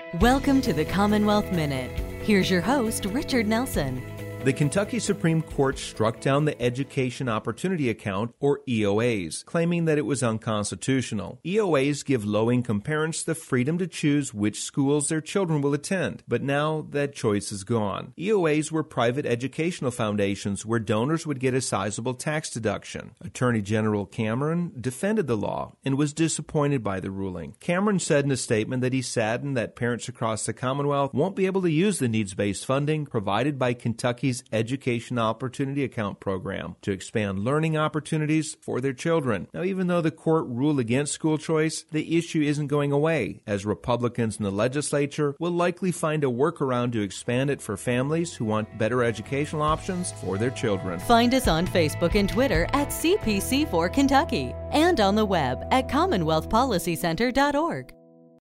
Welcome to the Commonwealth Minute. Here's your host, Richard Nelson. The Kentucky Supreme Court struck down the Education Opportunity Account, or EOAs, claiming that it was unconstitutional. EOAs give low-income parents the freedom to choose which schools their children will attend, but now that choice is gone. EOAs were private educational foundations where donors would get a sizable tax deduction. Attorney General Cameron defended the law and was disappointed by the ruling. Cameron said in a statement that he's saddened that parents across the Commonwealth won't be able to use the needs-based funding provided by Kentucky's Education Opportunity Account program to expand learning opportunities for their children. Now, even though the court ruled against school choice, the issue isn't going away, as Republicans in the legislature will likely find a workaround to expand it for families who want better educational options for their children. Find us on Facebook and Twitter at CPC4 Kentucky and on the web at CommonwealthPolicyCenter.org.